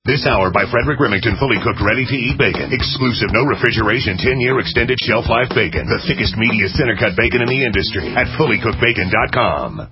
This hour by Frederick Remington, fully cooked, ready-to-eat bacon. Exclusive, no refrigeration, 10-year extended shelf life bacon. The thickest, meatiest, center-cut bacon in the industry at fullycookedbacon.com.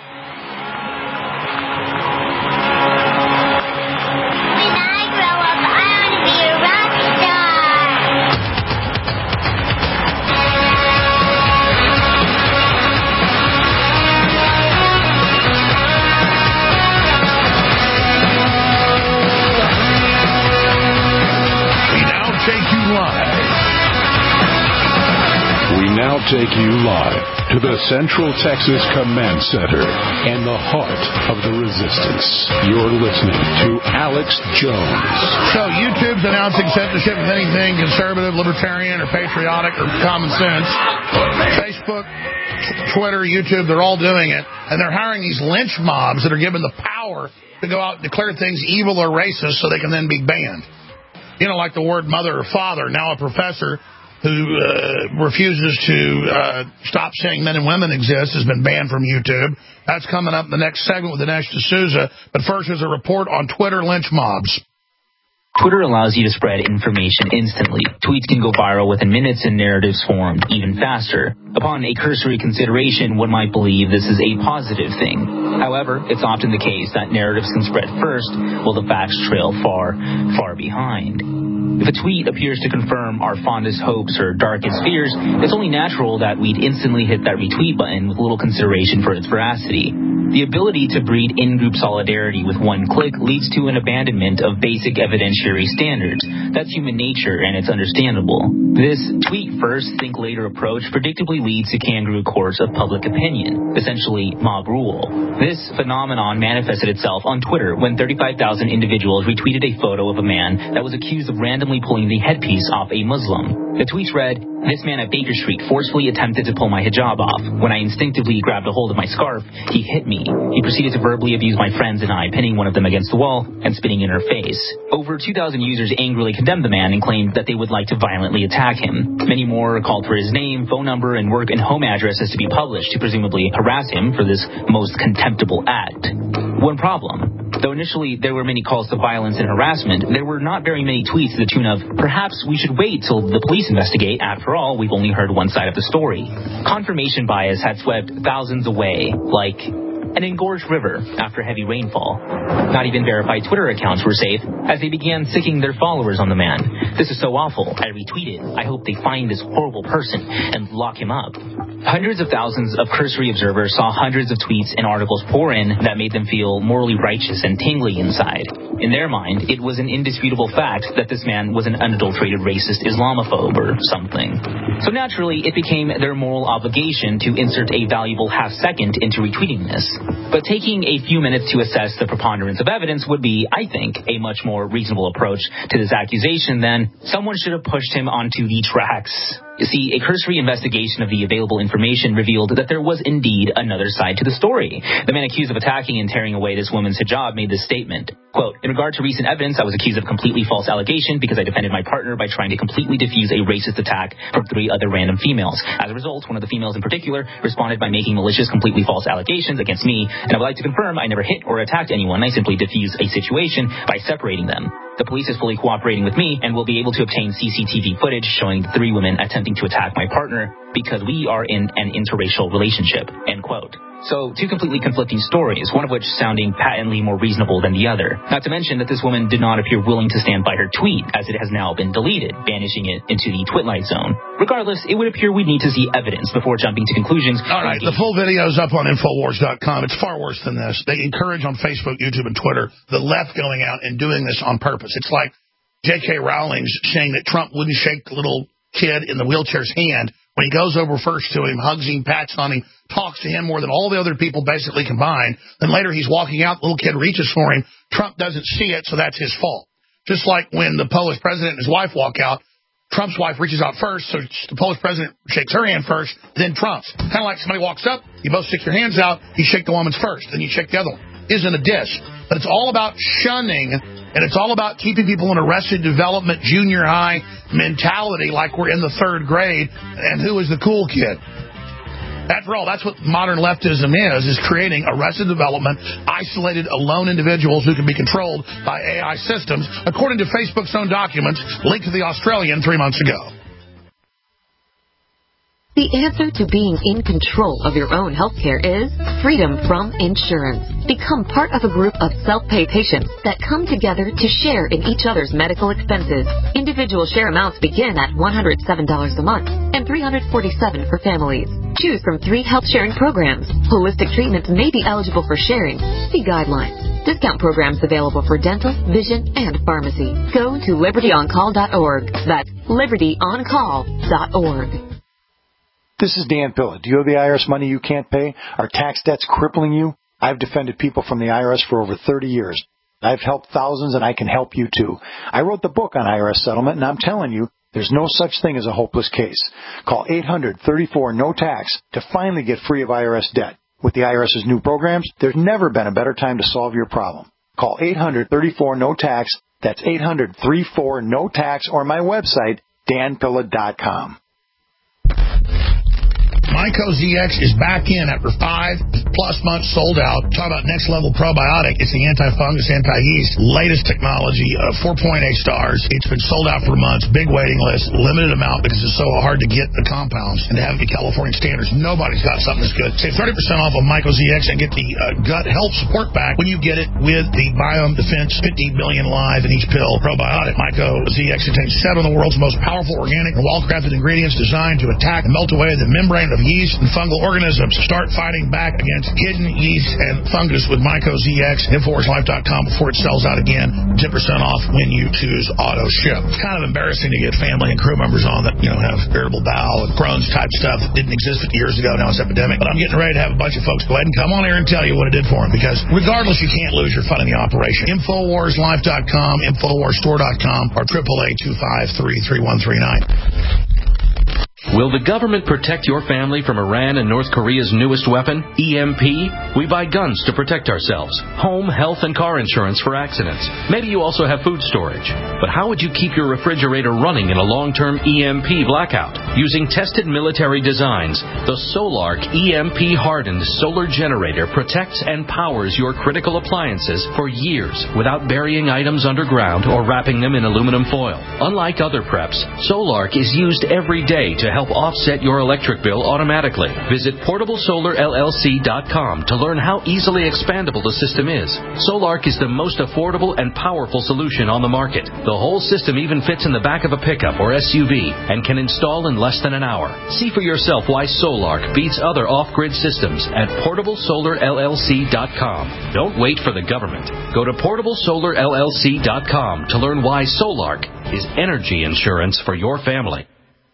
Take you live to the Central Texas Command Center and the heart of the resistance. You're listening to Alex Jones. So YouTube's announcing censorship of anything conservative, libertarian, or patriotic, or common sense. Facebook, Twitter, YouTube, they're all doing it. And they're hiring these lynch mobs that are given the power to go out and declare things evil or racist so they can then be banned. You know, like the word mother or father. Now a professor who refuses to stop saying men and women exist has been banned from YouTube. That's coming up in the next segment with Dinesh D'Souza. But first, there's a report on Twitter lynch mobs. Twitter allows you to spread information instantly. Tweets can go viral within minutes and narratives formed even faster. Upon a cursory consideration, one might believe this is a positive thing. However, it's often the case that narratives can spread first, while the facts trail far, far behind. If a tweet appears to confirm our fondest hopes or darkest fears, it's only natural that we'd instantly hit that retweet button with little consideration for its veracity. The ability to breed in-group solidarity with one click leads to an abandonment of basic evidentiary standards. That's human nature, and it's understandable. This tweet first, think later approach predictably leads to kangaroo courts of public opinion, essentially mob rule. This phenomenon manifested itself on Twitter when 35,000 individuals retweeted a photo of a man that was accused of randomly pulling the headpiece off a Muslim. The tweets read, "This man at Baker Street forcefully attempted to pull my hijab off. When I instinctively grabbed a hold of my scarf, he hit me. He proceeded to verbally abuse my friends and I, pinning one of them against the wall and spitting in her face." Over 2,000 users angrily condemned the man and claimed that they would like to violently attack him. Many more called for his name, phone number, and work and home addresses to be published to presumably harass him for this most contemptible act. One problem. Though initially there were many calls to violence and harassment, there were not very many tweets to the tune of, "Perhaps we should wait till the police investigate. After all, we've only heard one side of the story." Confirmation bias had swept thousands away, like an engorged river after heavy rainfall. Not even verified Twitter accounts were safe, as they began sicking their followers on the man. "This is so awful. I retweeted. I hope they find this horrible person and lock him up." Hundreds of thousands of cursory observers saw hundreds of tweets and articles pour in that made them feel morally righteous and tingly inside. In their mind, it was an indisputable fact that this man was an unadulterated racist Islamophobe or something. So naturally, it became their moral obligation to insert a valuable half-second into retweeting this. But taking a few minutes to assess the preponderance of evidence would be, I think, a much more reasonable approach to this accusation than someone should have pushed him onto the tracks. You see, a cursory investigation of the available information revealed that there was indeed another side to the story. The man accused of attacking and tearing away this woman's hijab made this statement, quote, "In regard to recent evidence, I was accused of completely false allegation because I defended my partner by trying to completely defuse a racist attack from 3 other random females. As a result, one of the females in particular responded by making malicious, completely false allegations against me, and I would like to confirm I never hit or attacked anyone. I simply diffused a situation by separating them. The police is fully cooperating with me and will be able to obtain CCTV footage showing the 3 women attempting to attack my partner because we are in an interracial relationship," end quote. So, 2 completely conflicting stories, one of which sounding patently more reasonable than the other. Not to mention that this woman did not appear willing to stand by her tweet, as it has now been deleted, banishing it into the Twitlight zone. Regardless, it would appear we'd need to see evidence before jumping to conclusions. All right, the full video is up on Infowars.com. It's far worse than this. They encourage on Facebook, YouTube, and Twitter the left going out and doing this on purpose. It's like J.K. Rowling's saying that Trump wouldn't shake the little kid in the wheelchair's hand when he goes over first to him, hugs him, pats on him, talks to him more than all the other people basically combined. Then later he's walking out, the little kid reaches for him. Trump doesn't see it, so that's his fault. Just like when the Polish president and his wife walk out, Trump's wife reaches out first, so the Polish president shakes her hand first, then Trump's. Kind of like somebody walks up, you both stick your hands out, you shake the woman's first, then you shake the other one. Isn't a diss. But it's all about shunning, and it's all about keeping people in arrested development, junior high mentality like we're in the 3rd grade, and who is the cool kid. After all, that's what modern leftism is creating arrested development, isolated, alone individuals who can be controlled by AI systems, according to Facebook's own documents linked to The Australian 3 months ago. The answer to being in control of your own healthcare is freedom from insurance. Become part of a group of self-pay patients that come together to share in each other's medical expenses. Individual share amounts begin at $107 a month and $347 for families. Choose from 3 health-sharing programs. Holistic treatments may be eligible for sharing. See guidelines. Discount programs available for dental, vision, and pharmacy. Go to libertyoncall.org. That's libertyoncall.org. This is Dan Pilla. Do you owe the IRS money you can't pay? Are tax debts crippling you? I've defended people from the IRS for over 30 years. I've helped thousands, and I can help you too. I wrote the book on IRS settlement, and I'm telling you, there's no such thing as a hopeless case. Call 800-34-NO-TAX to finally get free of IRS debt. With the IRS's new programs, there's never been a better time to solve your problem. Call 800-34-NO-TAX. That's 800-34-NO-TAX, or my website, danpilla.com. Myco ZX is back in after 5+ months sold out. Talk about next level probiotic. It's the anti-fungus, anti-yeast, latest technology, 4.8 stars. It's been sold out for months. Big waiting list, limited amount because it's so hard to get the compounds and to have it be California standards. Nobody's got something that's good. Save 30% off of Myco ZX and get the gut health support back when you get it with the Biome Defense 50 billion live in each pill probiotic. Myco ZX contains 7 of the world's most powerful organic and well-crafted ingredients designed to attack and melt away the membrane of yeast and fungal organisms. Start fighting back against hidden yeast and fungus with Myco ZX. InfoWarsLife.com before it sells out again. 10% off when you choose auto ship. It's kind of embarrassing to get family and crew members on that, have irritable bowel and Crohn's type stuff that didn't exist 50 years ago. Now it's epidemic. But I'm getting ready to have a bunch of folks go ahead and come on here and tell you what it did for them, because regardless, you can't lose your fun in the operation. InfoWarsLife.com, InfoWarsStore.com, or 888-253-3139. Will the government protect your family from Iran and North Korea's newest weapon, EMP? We buy guns to protect ourselves, home, health, and car insurance for accidents. Maybe you also have food storage. But how would you keep your refrigerator running in a long-term EMP blackout? Using tested military designs, the Solark EMP-hardened solar generator protects and powers your critical appliances for years without burying items underground or wrapping them in aluminum foil. Unlike other preps, Solark is used every day to help offset your electric bill automatically. Visit PortableSolarLLC.com to learn how easily expandable the system is. Solark is the most affordable and powerful solution on the market. The whole system even fits in the back of a pickup or SUV and can install in less than an hour. See for yourself why Solark beats other off-grid systems at PortableSolarLLC.com. Don't wait for the government. Go to PortableSolarLLC.com to learn why Solark is energy insurance for your family.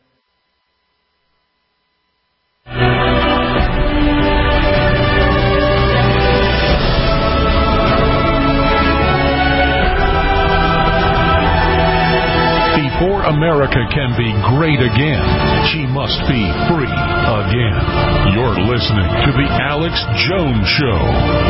Before America can be great again, she must be free again. You're listening to The Alex Jones Show.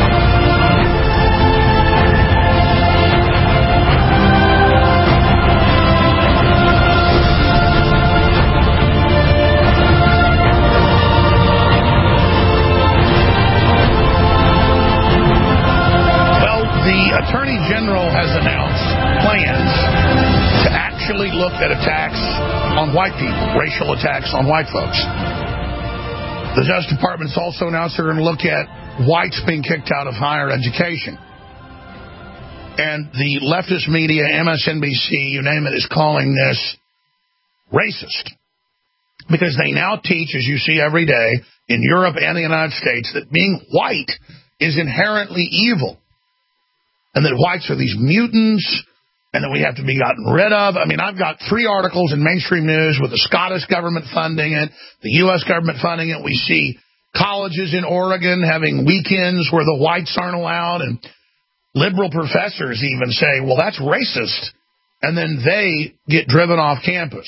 Attorney General has announced plans to actually look at attacks on white people, racial attacks on white folks. The Justice Department's also announced they're going to look at whites being kicked out of higher education. And the leftist media, MSNBC, you name it, is calling this racist. Because they now teach, as you see every day, in Europe and the United States, that being white is inherently evil. And that whites are these mutants, and that we have to be gotten rid of. I mean, I've got 3 articles in mainstream news with the Scottish government funding it, the U.S. government funding it. We see colleges in Oregon having weekends where the whites aren't allowed, and liberal professors even say, well, that's racist, and then they get driven off campus.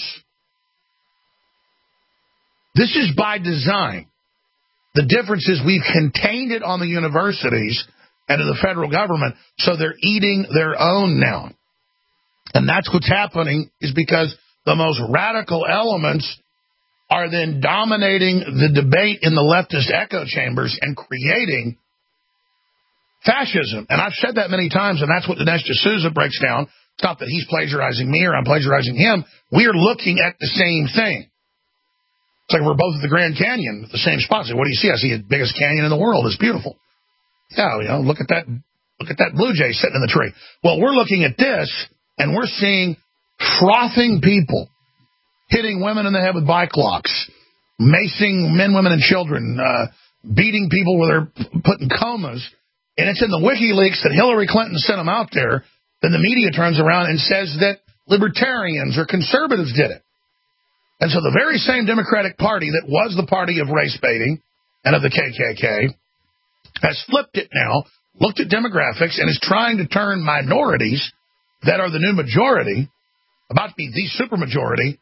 This is by design. The difference is we've contained it on the universities and to the federal government, so they're eating their own now. And that's what's happening, is because the most radical elements are then dominating the debate in the leftist echo chambers and creating fascism. And I've said that many times, and that's what Dinesh D'Souza breaks down. It's not that he's plagiarizing me or I'm plagiarizing him. We're looking at the same thing. It's like we're both at the Grand Canyon at the same spot. So what do you see? I see the biggest canyon in the world. It's beautiful. Yeah, look at that. Look at that blue jay sitting in the tree. Well, we're looking at this, and we're seeing frothing people hitting women in the head with bike locks, macing men, women, and children, beating people where they're put in comas. And it's in the WikiLeaks that Hillary Clinton sent them out there. Then the media turns around and says that libertarians or conservatives did it. And so the very same Democratic Party that was the party of race baiting and of the KKK has flipped it now, looked at demographics, and is trying to turn minorities that are the new majority, about to be the supermajority,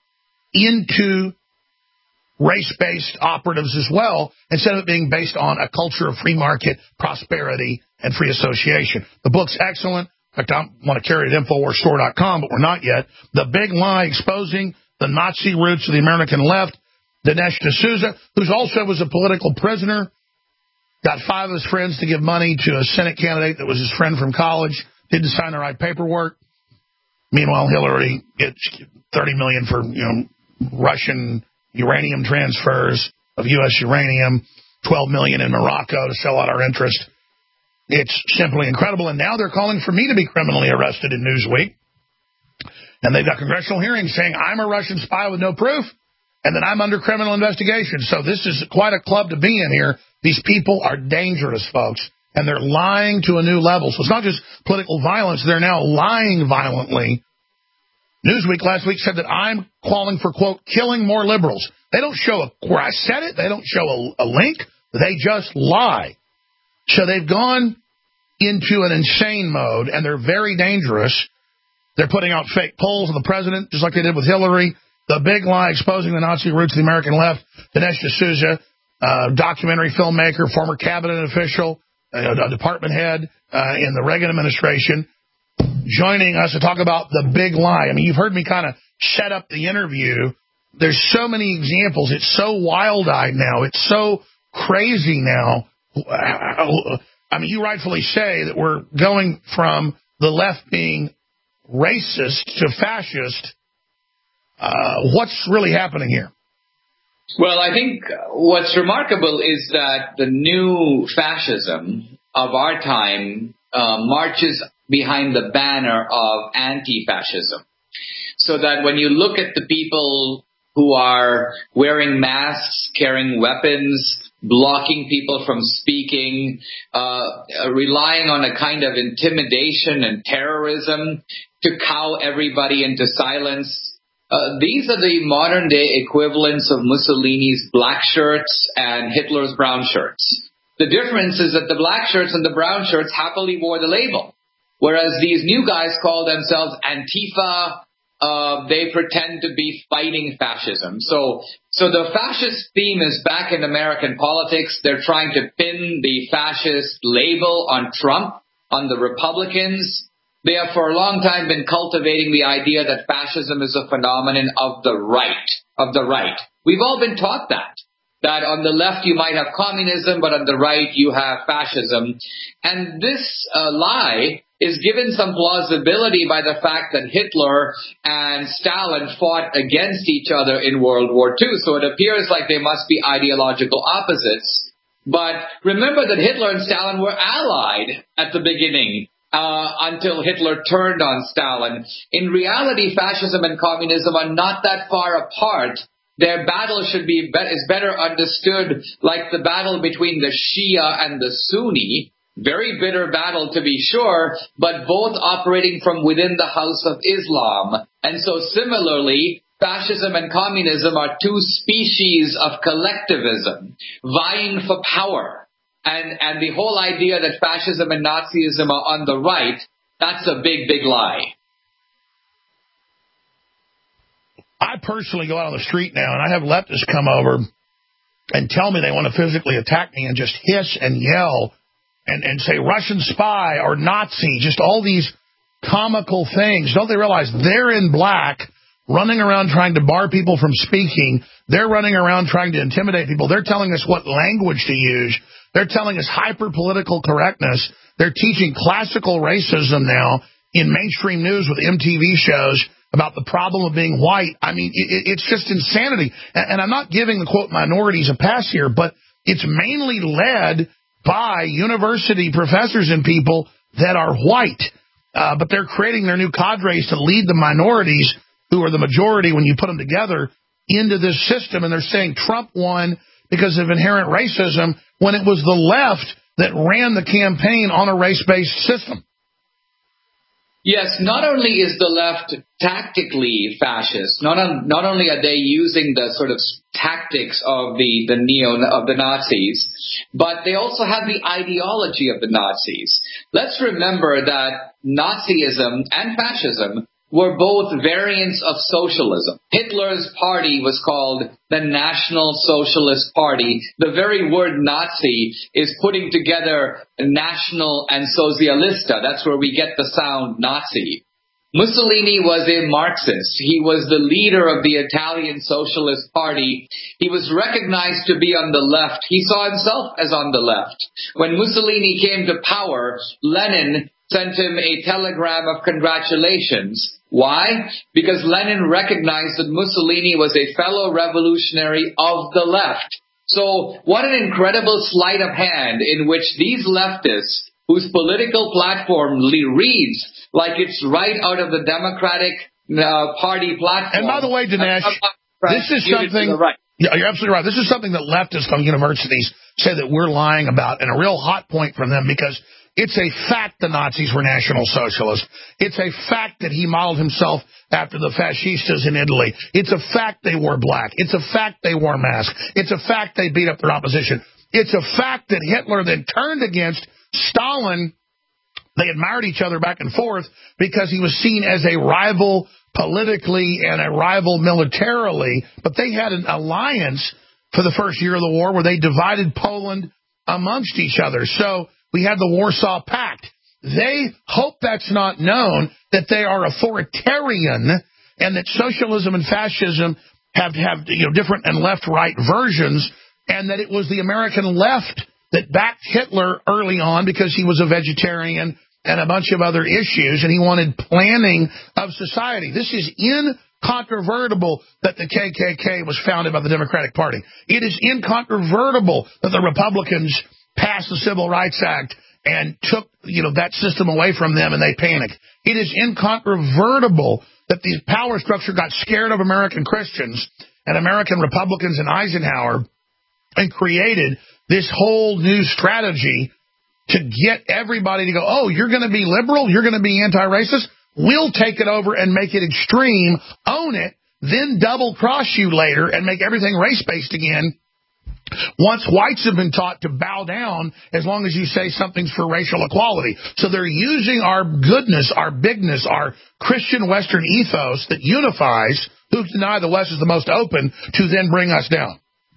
into race-based operatives as well, instead of it being based on a culture of free market, prosperity, and free association. The book's excellent. In fact, I want to carry it at InfoWarsStore.com, but we're not yet. The Big Lie, Exposing the Nazi Roots of the American Left. Dinesh D'Souza, who also was a political prisoner, got 5 of his friends to give money to a Senate candidate that was his friend from college, didn't sign the right paperwork. Meanwhile, Hillary gets $30 million for, Russian uranium transfers of U.S. uranium, $12 million in Morocco to sell out our interest. It's simply incredible. And now they're calling for me to be criminally arrested in Newsweek. And they've got congressional hearings saying I'm a Russian spy with no proof and that I'm under criminal investigation. So this is quite a club to be in here. These people are dangerous, folks, and they're lying to a new level. So it's not just political violence. They're now lying violently. Newsweek last week said that I'm calling for, quote, killing more liberals. They don't show where I said it. They don't show a link. They just lie. So they've gone into an insane mode, and they're very dangerous. They're putting out fake polls of the president, just like they did with Hillary. The Big Lie, Exposing the Nazi Roots of the American Left. Dinesh D'Souza, documentary filmmaker, former cabinet official, a department head in the Reagan administration, joining us to talk about the Big Lie. I mean, you've heard me kind of set up the interview. There's so many examples. It's so wild-eyed now. It's so crazy now. I mean, you rightfully say that we're going from the left being racist to fascist. What's really happening here? Well, I think what's remarkable is that the new fascism of our time marches behind the banner of anti-fascism. So that when you look at the people who are wearing masks, carrying weapons, blocking people from speaking, relying on a kind of intimidation and terrorism to cow everybody into silence, these are the modern-day equivalents of Mussolini's black shirts and Hitler's brown shirts. The difference is that the black shirts and the brown shirts happily wore the label, whereas these new guys call themselves Antifa. They pretend to be fighting fascism. So the fascist theme is back in American politics. They're trying to pin the fascist label on Trump, on the Republicans. They have for a long time been cultivating the idea that fascism is a phenomenon of the right. We've all been taught that on the left you might have communism, but on the right you have fascism. And this lie is given some plausibility by the fact that Hitler and Stalin fought against each other in World War II. So it appears like they must be ideological opposites. But remember that Hitler and Stalin were allied at the beginning until Hitler turned on Stalin. In reality, fascism and communism are not that far apart. Their battle is better understood like the battle between the Shia and the Sunni. Very bitter battle, to be sure, but both operating from within the house of Islam. And so similarly, fascism and communism are two species of collectivism vying for power. And the whole idea that fascism and Nazism are on the right, that's a big, big lie. I personally go out on the street now, and I have leftists come over and tell me they want to physically attack me and just hiss and yell and say Russian spy or Nazi, just all these comical things. Don't they realize they're in black running around trying to bar people from speaking. They're running around trying to intimidate people. They're telling us what language to use. They're telling us hyper-political correctness. They're teaching classical racism now in mainstream news with MTV shows about the problem of being white. I mean, it's just insanity. And I'm not giving the, quote, minorities a pass here, but it's mainly led by university professors and people that are white. But they're creating their new cadres to lead the minorities, who are the majority when you put them together, into this system. And they're saying Trump won because of inherent racism when it was the left that ran the campaign on a race-based system. Yes, not only is the left tactically fascist, not only are they using the sort of tactics of the Nazis, but they also have the ideology of the Nazis. Let's remember that Nazism and fascism were both variants of socialism. Hitler's party was called the National Socialist Party. The very word Nazi is putting together national and socialista. That's where we get the sound Nazi. Mussolini was a Marxist. He was the leader of the Italian Socialist Party. He was recognized to be on the left. He saw himself as on the left. When Mussolini came to power, Lenin sent him a telegram of congratulations. Why? Because Lenin recognized that Mussolini was a fellow revolutionary of the left. So what an incredible sleight of hand in which these leftists, whose political platform reads like it's right out of the Democratic Party platform. And by the way, Dinesh, this is something... Yeah, you're absolutely right. This is something that leftists on universities say that we're lying about, and a real hot point from them, because it's a fact the Nazis were National Socialists. It's a fact that he modeled himself after the fascistas in Italy. It's a fact they wore black. It's a fact they wore masks. It's a fact they beat up their opposition. It's a fact that Hitler then turned against Stalin. They admired each other back and forth because he was seen as a rival politically and a rival militarily. But they had an alliance for the first year of the war where they divided Poland amongst each other. So we had the Warsaw Pact. They hope that's not known, that they are authoritarian and that socialism and fascism have different and left-right versions, and that it was the American left that backed Hitler early on because he was a vegetarian and a bunch of other issues, and he wanted planning of society. This is incontrovertible that the KKK was founded by the Democratic Party. It is incontrovertible that the Republicans passed the Civil Rights Act and took that system away from them, and they panicked. It is incontrovertible that the power structure got scared of American Christians and American Republicans and Eisenhower and created this whole new strategy to get everybody to go, oh, you're going to be liberal, you're going to be anti-racist, we'll take it over and make it extreme, own it, then double-cross you later and make everything race-based again. Once whites have been taught to bow down as long as you say something's for racial equality. So they're using our goodness, our bigness, our Christian Western ethos that unifies, who deny the West is the most open, to then bring us down.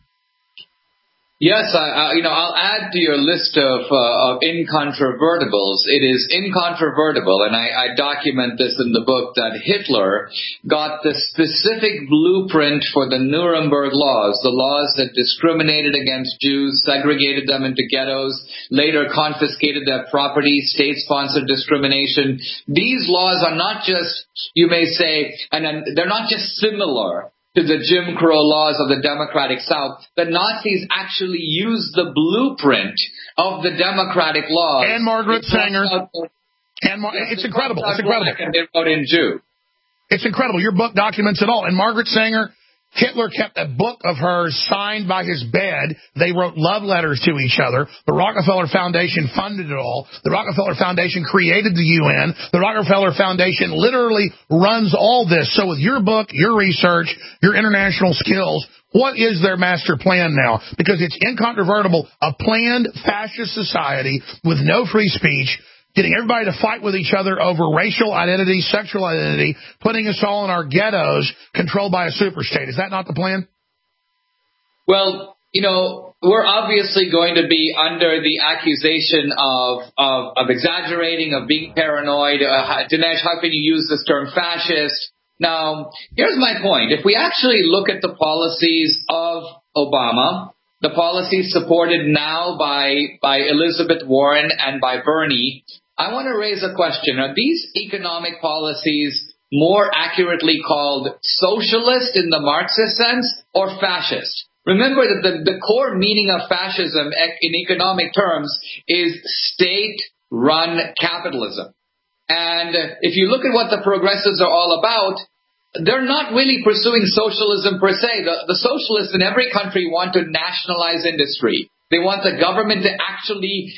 Yes, I'll add to your list of incontrovertibles. It is incontrovertible, and I document this in the book, that Hitler got the specific blueprint for the Nuremberg laws, the laws that discriminated against Jews, segregated them into ghettos, later confiscated their property, state-sponsored discrimination. These laws are not just, you may say, and they're not just similar to the Jim Crow laws of the Democratic South. The Nazis actually used the blueprint of the Democratic laws. And Margaret Sanger. It's incredible. It's incredible. And they wrote in Jew. It's incredible. Your book documents it all. And Margaret Sanger, Hitler kept a book of hers signed by his bed. They wrote love letters to each other. The Rockefeller Foundation funded it all. The Rockefeller Foundation created the UN. The Rockefeller Foundation literally runs all this. So with your book, your research, your international skills, what is their master plan now? Because it's incontrovertible, a planned fascist society with no free speech, getting everybody to fight with each other over racial identity, sexual identity, putting us all in our ghettos, controlled by a superstate. Is that not the plan? Well, we're obviously going to be under the accusation of exaggerating, of being paranoid. Dinesh, how can you use this term fascist? Now, here's my point. If we actually look at the policies of Obama, the policies supported now by Elizabeth Warren and by Bernie, I want to raise a question. Are these economic policies more accurately called socialist in the Marxist sense or fascist? Remember that the core meaning of fascism in economic terms is state-run capitalism. And if you look at what the progressives are all about, they're not really pursuing socialism per se. The socialists in every country want to nationalize industry. They want the government to actually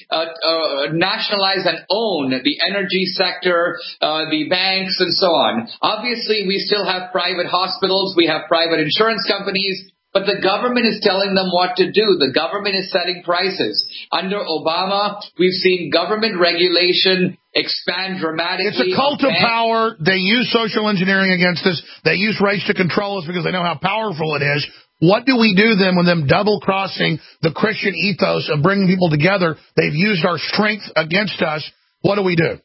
nationalize and own the energy sector, the banks, and so on. Obviously, we still have private hospitals. We have private insurance companies. But the government is telling them what to do. The government is setting prices. Under Obama, we've seen government regulation expand dramatically. It's a cult of power. They use social engineering against us. They use race to control us because they know how powerful it is. What do we do then with them double-crossing the Christian ethos of bringing people together? They've used our strength against us. What do we do?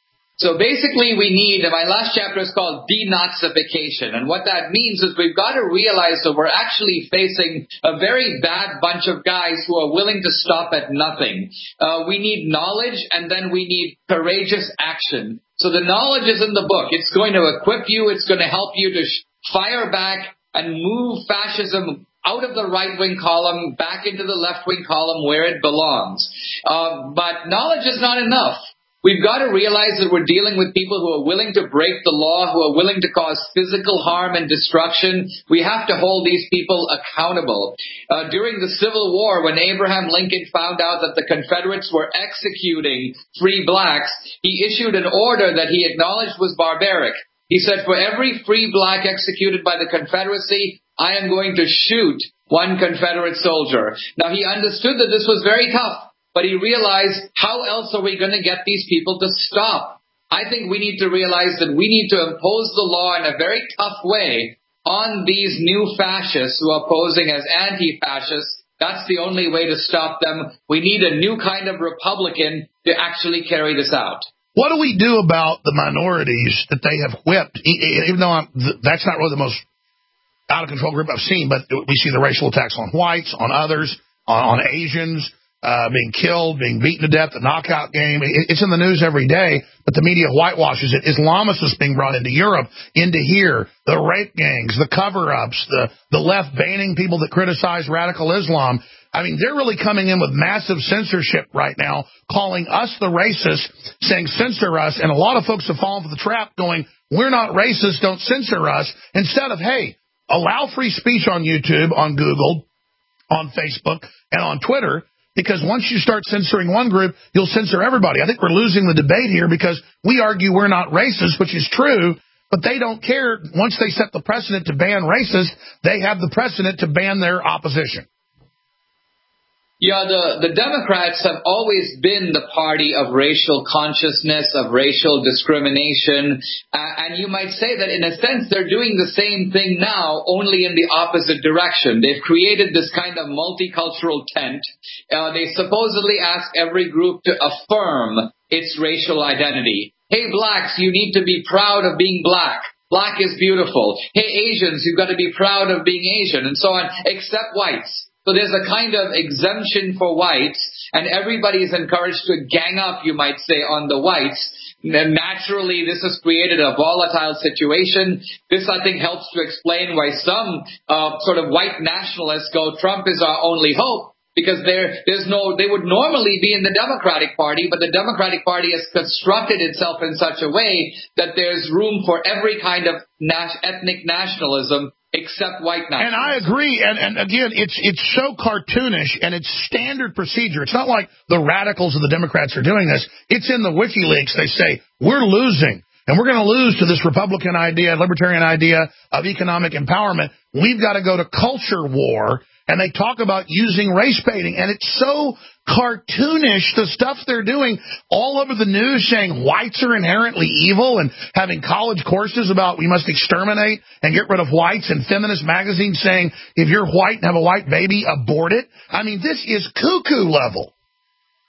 So basically we need, my last chapter is called denazification. And what that means is we've got to realize that we're actually facing a very bad bunch of guys who are willing to stop at nothing. We need knowledge, and then we need courageous action. So the knowledge is in the book. It's going to equip you. It's going to help you to fire back and move fascism out of the right-wing column back into the left-wing column where it belongs. But knowledge is not enough. We've got to realize that we're dealing with people who are willing to break the law, who are willing to cause physical harm and destruction. We have to hold these people accountable. During the Civil War, when Abraham Lincoln found out that the Confederates were executing free blacks, he issued an order that he acknowledged was barbaric. He said, for every free black executed by the Confederacy, I am going to shoot one Confederate soldier. Now, he understood that this was very tough. But he realized, how else are we going to get these people to stop? I think we need to realize that we need to impose the law in a very tough way on these new fascists who are posing as anti-fascists. That's the only way to stop them. We need a new kind of Republican to actually carry this out. What do we do about the minorities that they have whipped? Even though that's not really the most out-of-control group I've seen, but we see the racial attacks on whites, on others, on Asians, being killed, being beaten to death, the knockout game. It's in the news every day, but the media whitewashes it. Islamists being brought into Europe, into here, the rape gangs, the cover-ups, the left banning people that criticize radical Islam. I mean, they're really coming in with massive censorship right now, calling us the racists, saying censor us, and a lot of folks have fallen for the trap going, we're not racist, don't censor us, instead of, hey, allow free speech on YouTube, on Google, on Facebook, and on Twitter. Because once you start censoring one group, you'll censor everybody. I think we're losing the debate here because we argue we're not racist, which is true, but they don't care. Once they set the precedent to ban racists, they have the precedent to ban their opposition. Yeah, the Democrats have always been the party of racial consciousness, of racial discrimination, and you might say that in a sense they're doing the same thing now, only in the opposite direction. They've created this kind of multicultural tent. They supposedly ask every group to affirm its racial identity. Hey, blacks, you need to be proud of being black. Black is beautiful. Hey, Asians, you've got to be proud of being Asian, and so on, except whites. So there's a kind of exemption for whites, and everybody is encouraged to gang up, you might say, on the whites. And naturally, this has created a volatile situation. This, I think, helps to explain why some sort of white nationalists go, Trump is our only hope, because they would normally be in the Democratic Party, but the Democratic Party has constructed itself in such a way that there's room for every kind of ethnic nationalism except white nationalism. And I agree. And again, it's so cartoonish, and it's standard procedure. It's not like the radicals of the Democrats are doing this. It's in the WikiLeaks. They say, we're losing, and we're going to lose to this Republican idea, libertarian idea of economic empowerment. We've got to go to culture war. And they talk about using race baiting, and it's so cartoonish, the stuff they're doing all over the news, saying whites are inherently evil and having college courses about we must exterminate and get rid of whites, and feminist magazines saying if you're white and have a white baby, abort it. I mean, this is cuckoo level.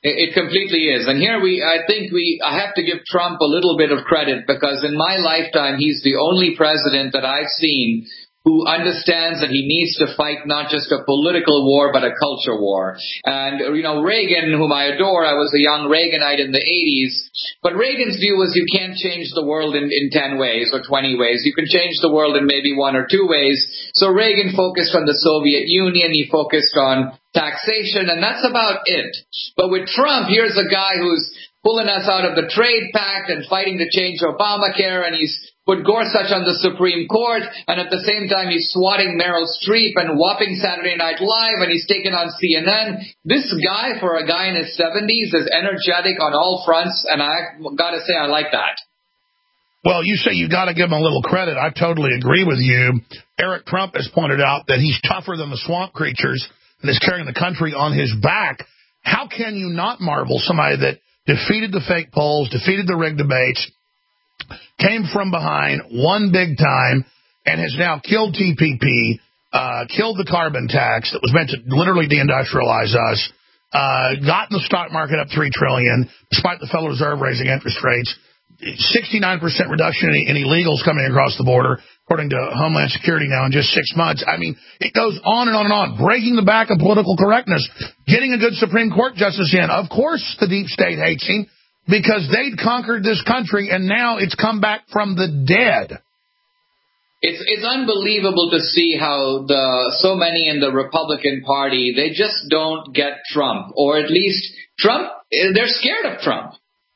It completely is. And here I have to give Trump a little bit of credit, because in my lifetime, he's the only president that I've seen who understands that he needs to fight not just a political war, but a culture war. And, Reagan, whom I adore, I was a young Reaganite in the 80s, but Reagan's view was you can't change the world in 10 ways or 20 ways. You can change the world in maybe 1 or 2 ways. So Reagan focused on the Soviet Union, he focused on taxation, and that's about it. But with Trump, here's a guy who's pulling us out of the trade pact and fighting to change Obamacare, and he's put Gorsuch on the Supreme Court, and at the same time he's swatting Meryl Streep and whopping Saturday Night Live, and he's taken on CNN. This guy, for a guy in his 70s, is energetic on all fronts, and I got to say I like that. Well, you say you got to give him a little credit. I totally agree with you. Eric Trump has pointed out that he's tougher than the swamp creatures and is carrying the country on his back. How can you not marvel somebody that defeated the fake polls, defeated the rigged debates, came from behind, won big time, and has now killed TPP, killed the carbon tax that was meant to literally deindustrialize us, gotten the stock market up $3 trillion, despite the Federal Reserve raising interest rates, 69% reduction in illegals coming across the border, according to Homeland Security now in just 6 months. I mean, it goes on and on and on, breaking the back of political correctness, getting a good Supreme Court justice in. Of course the deep state hates him, because they'd conquered this country, and now it's come back from the dead. It's unbelievable to see how so many in the Republican Party, they just don't get Trump, or at least Trump, they're scared of Trump.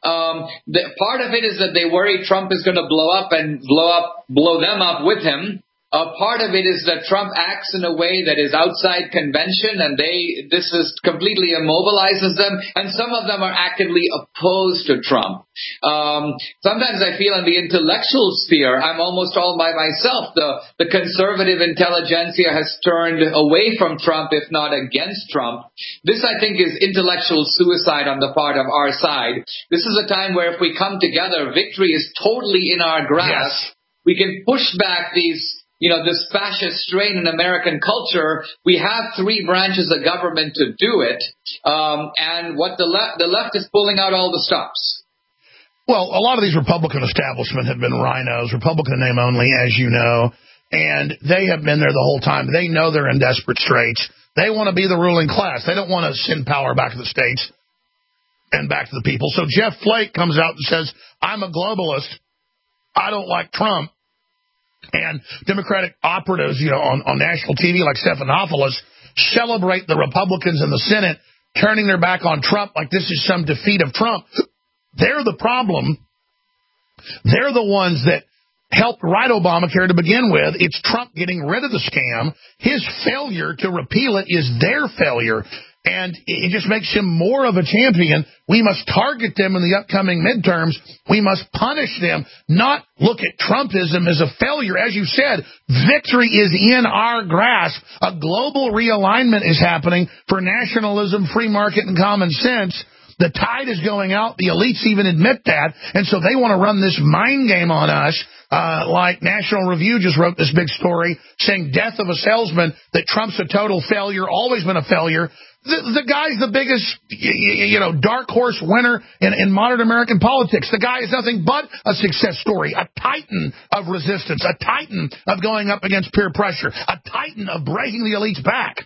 Part of it is that they worry Trump is going to blow them up with him. Part of it is that Trump acts in a way that is outside convention, and this completely immobilizes them, and some of them are actively opposed to Trump. Sometimes I feel in the intellectual sphere, I'm almost all by myself. The conservative intelligentsia has turned away from Trump, if not against Trump. This, I think, is intellectual suicide on the part of our side. This is a time where if we come together, victory is totally in our grasp. Yes. We can push back this fascist strain in American culture. We have 3 branches of government to do it, and what the left is pulling out all the stops. Well, a lot of these Republican establishment have been rhinos, Republican name only, as you know, and they have been there the whole time. They know they're in desperate straits. They want to be the ruling class. They don't want to send power back to the states and back to the people. So Jeff Flake comes out and says, I'm a globalist. I don't like Trump. And Democratic operatives, on national TV like Stephanopoulos celebrate the Republicans in the Senate turning their back on Trump like this is some defeat of Trump. They're the problem. They're the ones that helped write Obamacare to begin with. It's Trump getting rid of the scam. His failure to repeal it is their failure. And it just makes him more of a champion. We must target them in the upcoming midterms. We must punish them, not look at Trumpism as a failure. As you said, victory is in our grasp. A global realignment is happening for nationalism, free market, and common sense. The tide is going out. The elites even admit that. And so they want to run this mind game on us. Like National Review just wrote this big story saying death of a salesman, that Trump's a total failure, always been a failure. The guy's the biggest, dark horse winner in modern American politics. The guy is nothing but a success story, a titan of resistance, a titan of going up against peer pressure, a titan of breaking the elites back.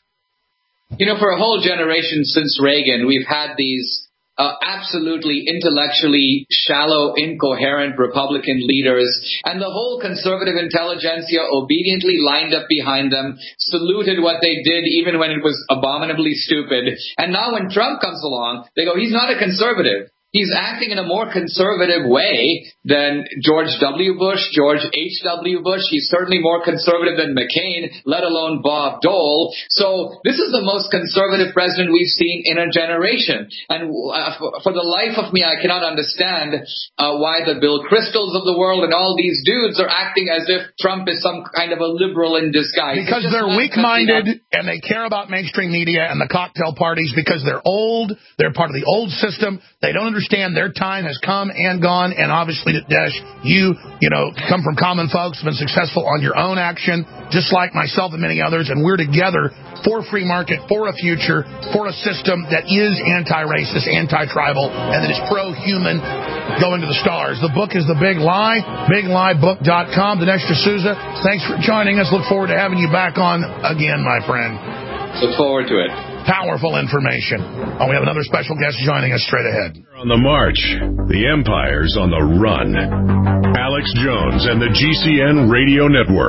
For a whole generation since Reagan, we've had these absolutely intellectually shallow, incoherent Republican leaders, and the whole conservative intelligentsia obediently lined up behind them, saluted what they did even when it was abominably stupid. And now when Trump comes along, they go, he's not a conservative. He's acting in a more conservative way than George W. Bush, George H.W. Bush. He's certainly more conservative than McCain, let alone Bob Dole. So this is the most conservative president we've seen in a generation. And for the life of me, I cannot understand why the Bill Kristols of the world and all these dudes are acting as if Trump is some kind of a liberal in disguise. Because they're weak-minded and they care about mainstream media and the cocktail parties because they're old. They're part of the old system. They don't understand understand their time has come and gone, and obviously, Desh, you come from common folks, been successful on your own action, just like myself and many others, and we're together for free market, for a future, for a system that is anti-racist, anti-tribal, and that is pro-human, going to the stars. The book is The Big Lie, BigLieBook.com. Dinesh D'Souza, thanks for joining us. Look forward to having you back on again, my friend. Look forward to it. Powerful information. We have another special guest joining us straight ahead. On the march, the empire's on the run. Alex Jones and the GCN Radio Network.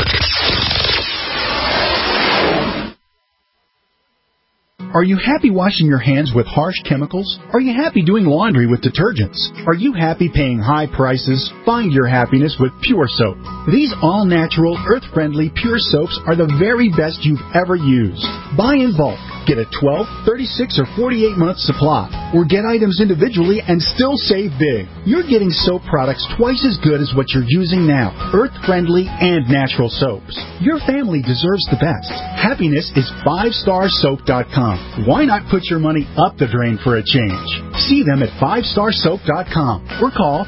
Are you happy washing your hands with harsh chemicals? Are you happy doing laundry with detergents? Are you happy paying high prices? Find your happiness with Pure Soap. These all-natural, earth-friendly Pure Soaps are the very best you've ever used. Buy in bulk. Get a 12, 36, or 48-month supply. Or get items individually and still save big. You're getting soap products twice as good as what you're using now. Earth-friendly and natural soaps. Your family deserves the best. Happiness is 5starsoap.com. Why not put your money up the drain for a change? See them at 5starsoap.com or call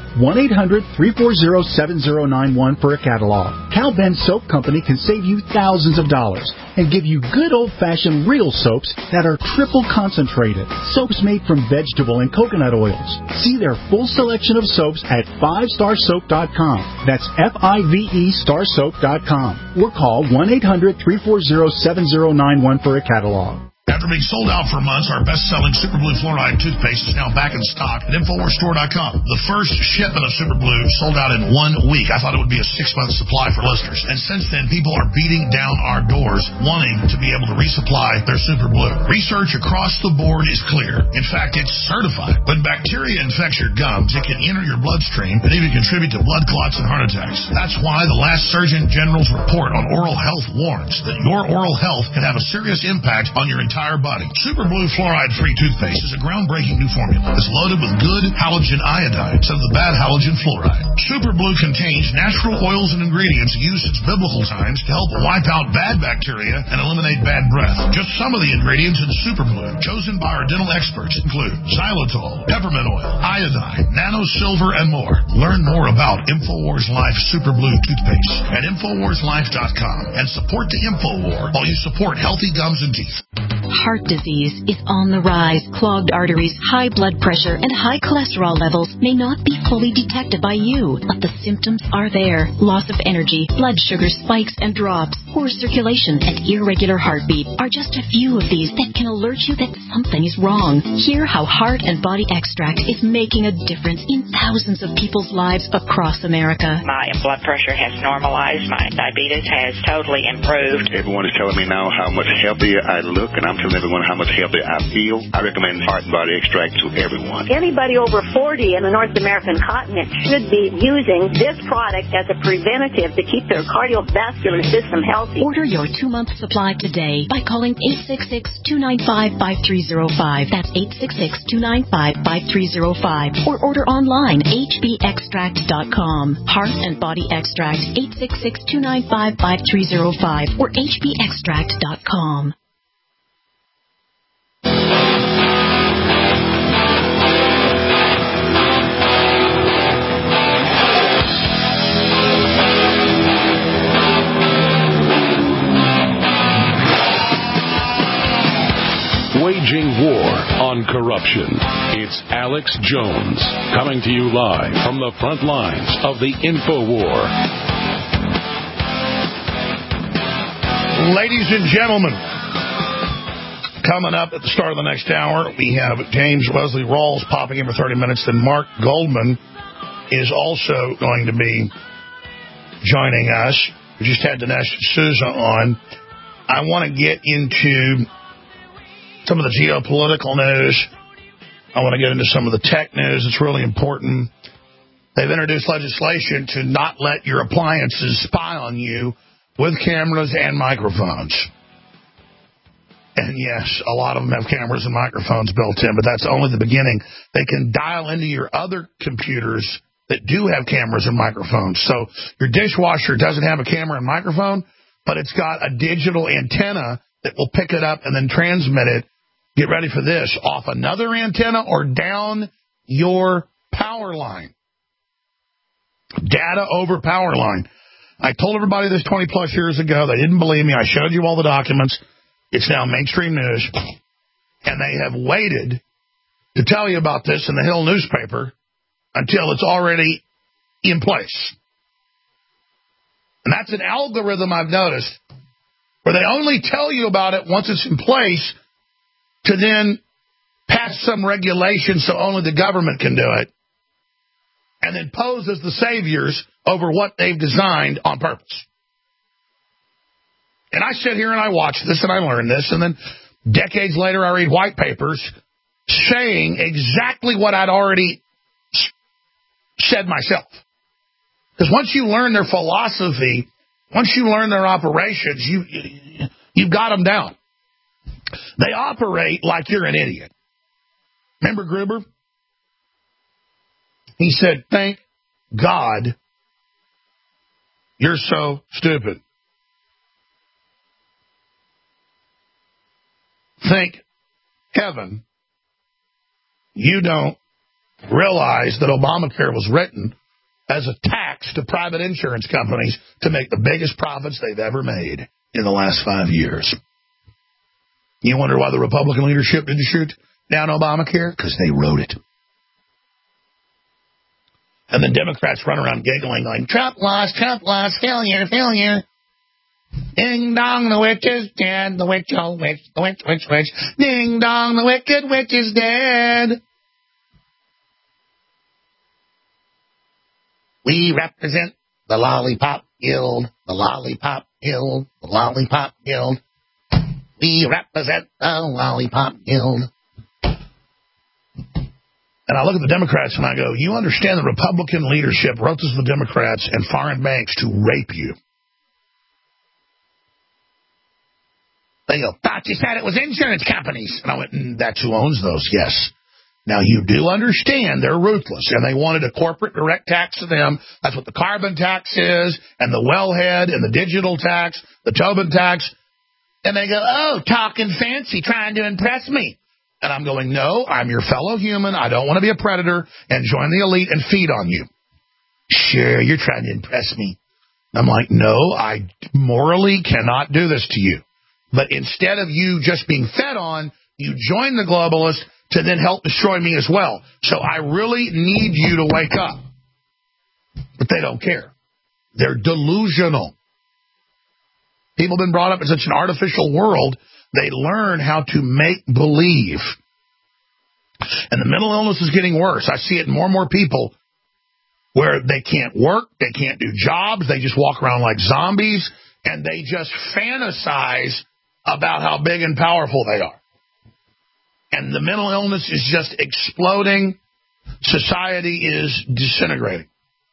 1-800-340-7091 for a catalog. Cal Ben Soap Company can save you thousands of dollars and give you good old-fashioned real soaps that are triple concentrated. Soaps made from vegetable and coconut oils. See their full selection of soaps at 5starsoap.com. That's F-I-V-E starsoap.com. Or call 1-800-340-7091 for a catalog. After being sold out for months, our best-selling Super Blue Fluoride toothpaste is now back in stock at InfoWarsStore.com. The first shipment of Super Blue sold out in 1 week. I thought it would be a 6-month supply for listeners. And since then, people are beating down our doors wanting to be able to resupply their Super Blue. Research across the board is clear. In fact, it's certified. When bacteria infects your gums, it can enter your bloodstream and even contribute to blood clots and heart attacks. That's why the last Surgeon General's report on oral health warns that your oral health can have a serious impact on your entire body. Super Blue Fluoride-Free toothpaste is a groundbreaking new formula. It's loaded with good halogen iodine instead of the bad halogen fluoride. Super Blue contains natural oils and ingredients used since biblical times to help wipe out bad bacteria and eliminate bad breath. Just some of the ingredients in Super Blue, chosen by our dental experts, include xylitol, peppermint oil, iodine, nano silver, and more. Learn more about InfoWars Life Super Blue toothpaste at InfoWarsLife.com and support the InfoWar while you support healthy gums and teeth. Heart disease is on the rise. Clogged arteries, high blood pressure, and high cholesterol levels may not be fully detected by you, but the symptoms are there. Loss of energy, blood sugar spikes and drops, poor circulation, and irregular heartbeat are just a few of these that can alert you that something is wrong. Hear how Heart and Body Extract is making a difference in thousands of people's lives across America. My blood pressure has normalized. My diabetes has totally improved. Everyone is telling me now how much healthier I look, and I'm telling everyone how much healthier I feel. I recommend Heart and Body Extract to everyone. Anybody over 40 in the North American continent should be using this product as a preventative to keep their cardiovascular system healthy. Order your 2-month supply today by calling 866-295-5305. That's 866-295-5305. Or order online, hbextract.com. Heart and Body Extract, 866-295-5305 or hbextract.com. Waging war on corruption. It's Alex Jones coming to you live from the front lines of the InfoWar. Ladies and gentlemen, coming up at the start of the next hour, we have James Wesley Rawls popping in for 30 minutes. Then Mark Goldman is also going to be joining us. We just had Dinesh D'Souza on. I want to get into some of the geopolitical news. I want to get into some of the tech news. It's really important. They've introduced legislation to not let your appliances spy on you with cameras and microphones. And yes, a lot of them have cameras and microphones built in, but that's only the beginning. They can dial into your other computers that do have cameras and microphones. So your dishwasher doesn't have a camera and microphone, but it's got a digital antenna that will pick it up and then transmit it. Get ready for this, off another antenna or down your power line. Data over power line. I told everybody this 20-plus years ago. They didn't believe me. I showed you all the documents. It's now mainstream news. And they have waited to tell you about this in the Hill newspaper until it's already in place. And that's an algorithm I've noticed where they only tell you about it once it's in place to then pass some regulation so only the government can do it, and then pose as the saviors over what they've designed on purpose. And I sit here and I watch this and I learn this, and then decades later I read white papers saying exactly what I'd already said myself. Because once you learn their philosophy, once you learn their operations, you've got them down. They operate like you're an idiot. Remember Gruber? He said, thank God you're so stupid. Thank heaven you don't realize that Obamacare was written as a tax to private insurance companies to make the biggest profits they've ever made in the last 5 years. You wonder why the Republican leadership didn't shoot down Obamacare? Because they wrote it. And the Democrats run around giggling like, Trump lost, failure, failure. Ding dong, the witch is dead, the witch, oh witch, the witch, witch, witch. Ding dong, the wicked witch is dead. We represent the Lollipop Guild, the Lollipop Guild, the Lollipop Guild. We represent the Lollipop Guild. And I look at the Democrats and I go, you understand the Republican leadership wrote this to the Democrats and foreign banks to rape you. They go, thought you said it was insurance companies. And I went, that's who owns those, yes. Now, you do understand they're ruthless, and they wanted a corporate direct tax to them. That's what the carbon tax is, and the wellhead, and the digital tax, the Tobin tax. And they go, oh, talking fancy, trying to impress me. And I'm going, no, I'm your fellow human. I don't want to be a predator and join the elite and feed on you. Sure, you're trying to impress me. I'm like, no, I morally cannot do this to you. But instead of you just being fed on, you join the globalists to then help destroy me as well. So I really need you to wake up. But they don't care. They're delusional. People have been brought up in such an artificial world, they learn how to make believe. And the mental illness is getting worse. I see it in more and more people where they can't work, they can't do jobs, they just walk around like zombies, and they just fantasize about how big and powerful they are. And the mental illness is just exploding. Society is disintegrating.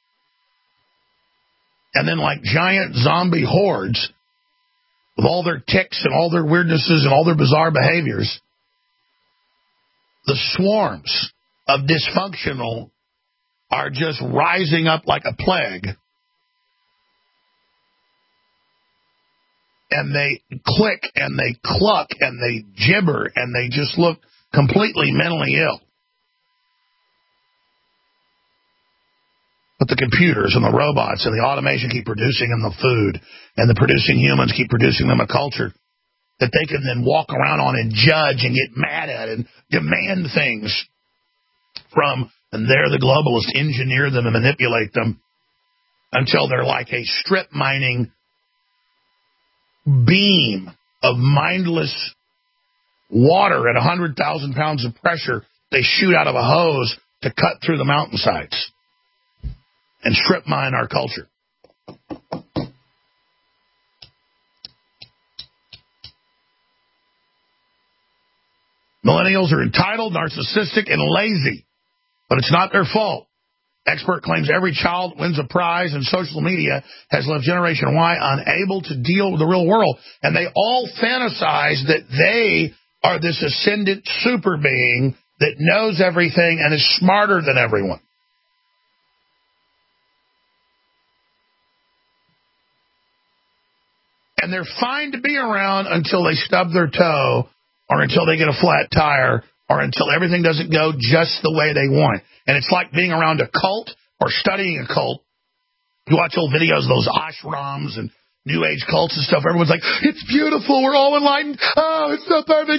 And then like giant zombie hordes, with all their tics and all their weirdnesses and all their bizarre behaviors, the swarms of dysfunctional are just rising up like a plague. And they click and they cluck and they gibber and they just look completely mentally ill. But the computers and the robots and the automation keep producing them the food, and the producing humans keep producing them a culture that they can then walk around on and judge and get mad at and demand things from, and they're the globalists engineer them and manipulate them until they're like a strip mining beam of mindless water at 100,000 pounds of pressure they shoot out of a hose to cut through the mountainsides and strip mine our culture. Millennials are entitled, narcissistic, and lazy, but it's not their fault. Expert claims every child wins a prize, and social media has left Generation Y unable to deal with the real world. And they all fantasize that they are this ascendant super being that knows everything and is smarter than everyone. And they're fine to be around until they stub their toe or until they get a flat tire or until everything doesn't go just the way they want. And it's like being around a cult or studying a cult. You watch old videos of those ashrams and New Age cults and stuff. Everyone's like, it's beautiful. We're all enlightened. Oh, it's so perfect.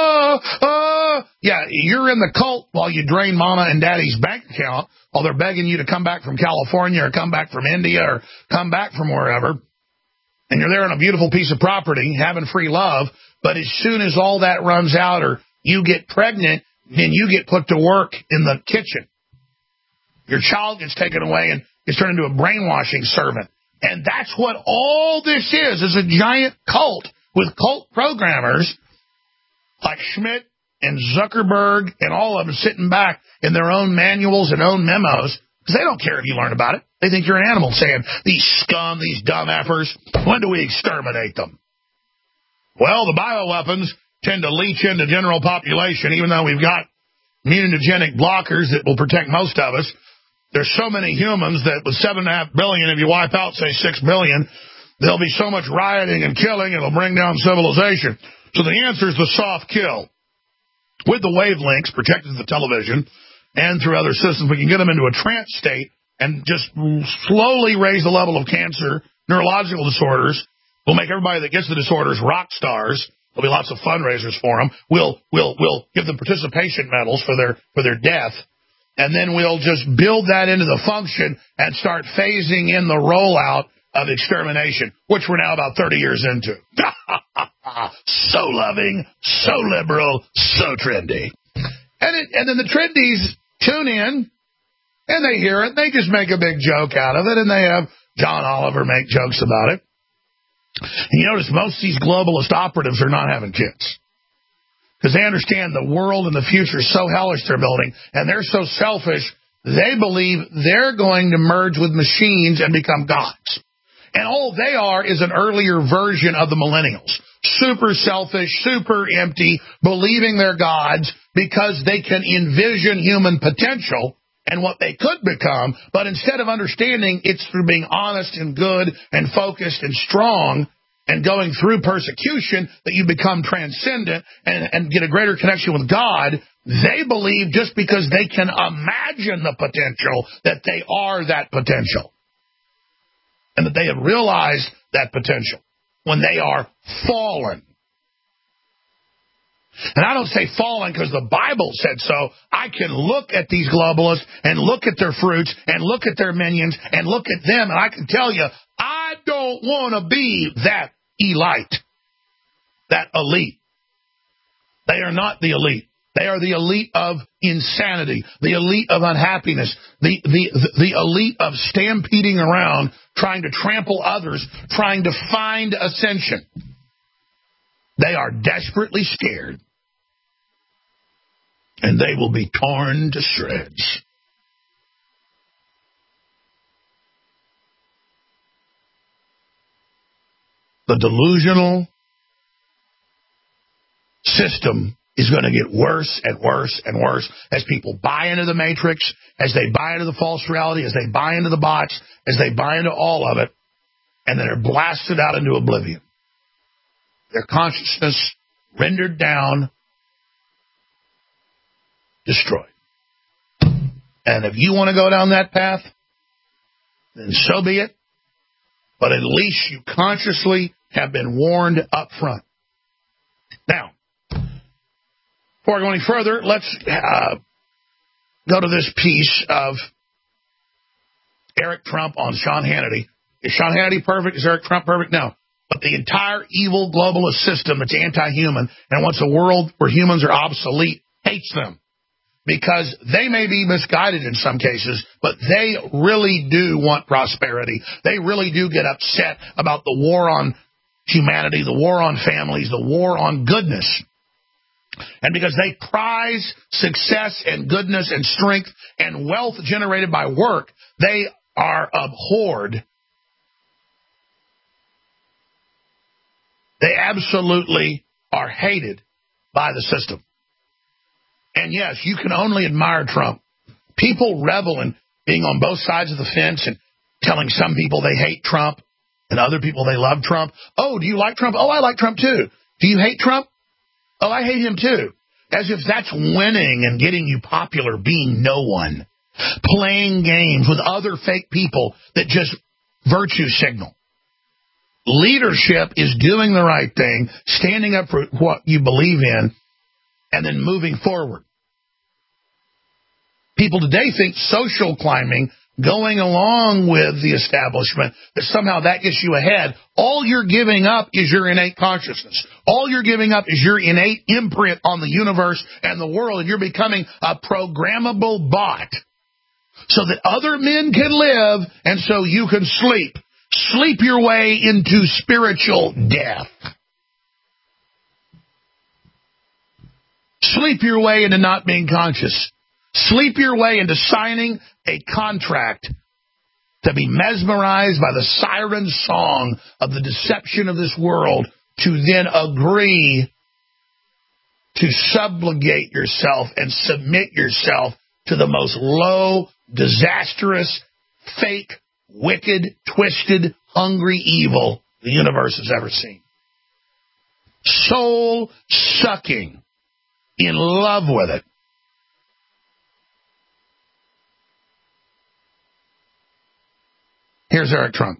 Yeah, you're in the cult while you drain mama and daddy's bank account while they're begging you to come back from California or come back from India or come back from wherever. And you're there on a beautiful piece of property having free love. But as soon as all that runs out or you get pregnant, then you get put to work in the kitchen. Your child gets taken away and gets turned into a brainwashing servant. And that's what all this is a giant cult with cult programmers like Schmidt and Zuckerberg and all of them sitting back in their own manuals and own memos because they don't care if you learn about it. They think you're an animal, saying, these scum, these dumb effers, when do we exterminate them? Well, the bioweapons tend to leach into general population, even though we've got immunogenic blockers that will protect most of us. There's so many humans that with 7.5 billion, if you wipe out, say, 6 billion, there'll be so much rioting and killing, it'll bring down civilization. So the answer is the soft kill. With the wavelengths protected to the television and through other systems, we can get them into a trance state and just slowly raise the level of cancer, neurological disorders. We'll make everybody that gets the disorders rock stars. There'll be lots of fundraisers for them. We'll give them participation medals for their death. And then we'll just build that into the function and start phasing in the rollout of extermination, which we're now about 30 years into. So loving, so liberal, so trendy. And then the trendies tune in, and they hear it. They just make a big joke out of it, and they have John Oliver make jokes about it. And you notice most of these globalist operatives are not having kids. Because they understand the world and the future is so hellish they're building, and they're so selfish, they believe they're going to merge with machines and become gods. And all they are is an earlier version of the millennials. Super selfish, super empty, believing they're gods because they can envision human potential and what they could become, but instead of understanding it's through being honest and good and focused and strong and going through persecution that you become transcendent and get a greater connection with God, they believe just because they can imagine the potential that they are that potential. And that they have realized that potential when they are fallen. And I don't say fallen because the Bible said so. I can look at these globalists and look at their fruits and look at their minions and look at them, and I can tell you, I don't want to be that elite, that elite. They are not the elite. They are the elite of insanity, the elite of unhappiness, the elite of stampeding around, trying to trample others, trying to find ascension. They are desperately scared, and they will be torn to shreds. The delusional system is going to get worse and worse and worse as people buy into the matrix, as they buy into the false reality, as they buy into the bots, as they buy into all of it, and then they're blasted out into oblivion. Their consciousness rendered down, destroyed. And if you want to go down that path, then so be it. But at least you consciously have been warned up front. Now, before I go any further, let's go to this piece of Eric Trump on Sean Hannity. Is Sean Hannity perfect? Is Eric Trump perfect? No. But the entire evil globalist system that's anti-human and wants a world where humans are obsolete hates them. Because they may be misguided in some cases, but they really do want prosperity. They really do get upset about the war on humanity, the war on families, the war on goodness. And because they prize success and goodness and strength and wealth generated by work, they are abhorred. They absolutely are hated by the system. And yes, you can only admire Trump. People revel in being on both sides of the fence and telling some people they hate Trump and other people they love Trump. Oh, do you like Trump? Oh, I like Trump too. Do you hate Trump? Oh, I hate him too. As if that's winning and getting you popular, being no one. Playing games with other fake people that just virtue signal. Leadership is doing the right thing, standing up for what you believe in, and then moving forward. People today think social climbing, going along with the establishment, that somehow that gets you ahead. All you're giving up is your innate consciousness. All you're giving up is your innate imprint on the universe and the world, and you're becoming a programmable bot so that other men can live and so you can sleep. Sleep your way into spiritual death. Sleep your way into not being conscious. Sleep your way into signing a contract to be mesmerized by the siren song of the deception of this world, to then agree to subjugate yourself and submit yourself to the most low, disastrous, fake, wicked, twisted, hungry evil the universe has ever seen. Soul-sucking. In love with it. Here's Eric Trump.